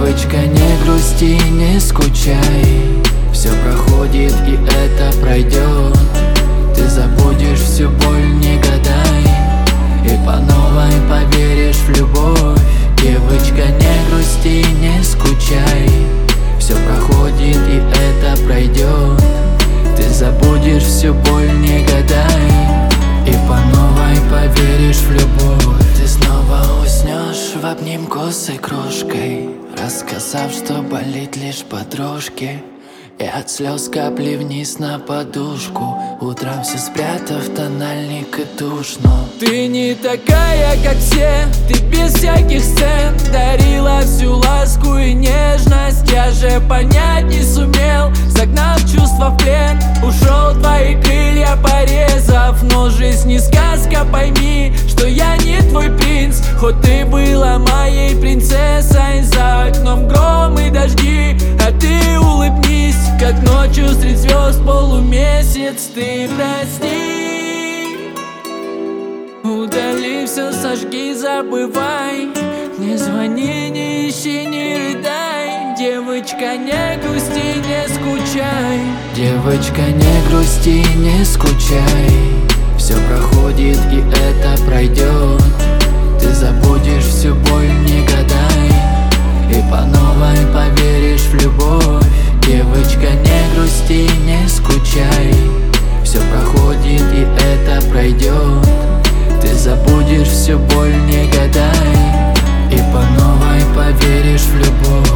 Девочка, не грусти, не скучай, все проходит и это пройдет. Ты забудешь всю боль, не гадай, и по новой поверишь в любовь. Девочка, не грусти, не скучай, все проходит и это пройдет. Ты забудешь всю боль, не гадай, и по новой поверишь в любовь. Ты снова уснешь в обнимку с игрушкой, рассказав, что болит лишь по дрожке, и от слез капли вниз на подушку. Утром все спрятав тональник и тушь. Но ты не такая, как все, ты без всяких сцен дарила всю ласку и нежность. Я же понять не сумел, загнав чувства в плен. Ушел твои крылья порезав, но жизнь не сказка, пойми, что я не твой принц. Хоть ты была моей принцессой, за окном гром и дожди, а ты улыбнись, как ночью средь звезд полумесяц. Ты прости, удали все, сожги, забывай. Не звони, не ищи, не рыдай. Девочка, не грусти, не скучай. Девочка, не грусти, не скучай, все проходит и это пройдет. Ты забудешь всю боль, не гадай, и по новой поверишь в любовь. Девочка, не грусти, не скучай, все проходит и это пройдет. Ты забудешь всю боль, не гадай, и по новой поверишь в любовь.